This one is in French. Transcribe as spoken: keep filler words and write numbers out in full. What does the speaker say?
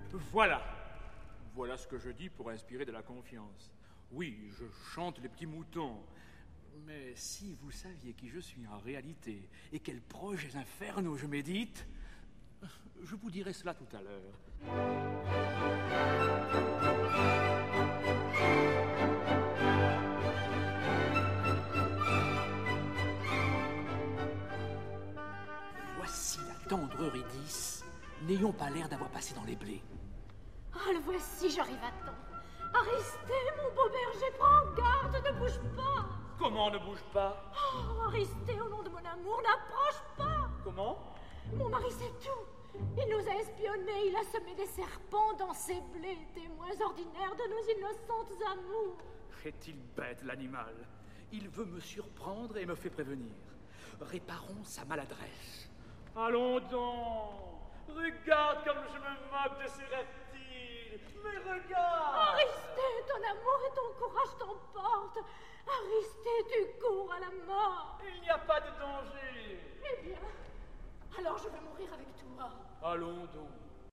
Voilà. Voilà ce que je dis pour inspirer de la confiance. Oui, je chante les petits moutons. Mais si vous saviez qui je suis en réalité et quels projets infernaux je médite, je vous dirai cela tout à l'heure. Voici la tendre Eurydice. N'ayons pas l'air d'avoir passé dans les blés. Oh, le voici, j'arrive à temps. Aristée, mon beau berger, prends garde, ne bouge pas. Comment ne bouge pas? Oh, Aristée, au nom de mon amour, n'approche pas. Comment? Mon mari sait tout. Il nous a espionnés, il a semé des serpents dans ses blés, témoins ordinaires de nos innocentes amours. Est-il bête, l'animal? Il veut me surprendre et me fait prévenir. Réparons sa maladresse. Allons donc! Regarde comme je me moque de ces reptiles! Mais regarde! Aristée, ton amour et ton courage t'emportent. Aristée, tu cours à la mort. Il n'y a pas de danger! Eh bien, alors je vais mourir avec toi. Allons donc!